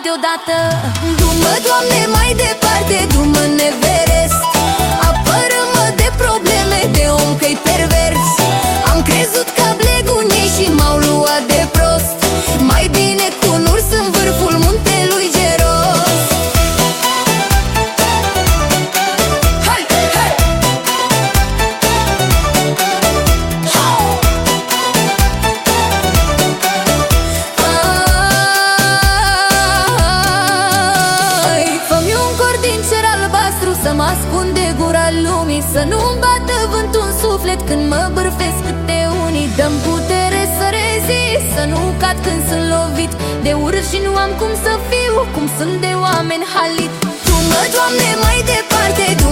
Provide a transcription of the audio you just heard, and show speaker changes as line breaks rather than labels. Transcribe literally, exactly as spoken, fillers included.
deodată. Du-mă, Doamne, mai departe, du-mă în Everest. Apără-mă de probleme, de om că-i pervers. Am crezut că bleguniei și m-au luat de prost. Mai bine cu un urs în vârful muntelui Geros. Hai, hai! Ai, fă-mi un cor din cer albastru să mă ascund de gura lumii, să nu-mi bată vântul în suflet când mă bârfesc câte unii. Dă-mi putere să rezist, să nu cad când sunt lovit de urât și nu am cum să fiu cum sunt de oameni halit. Du-mă, Doamne, mai departe,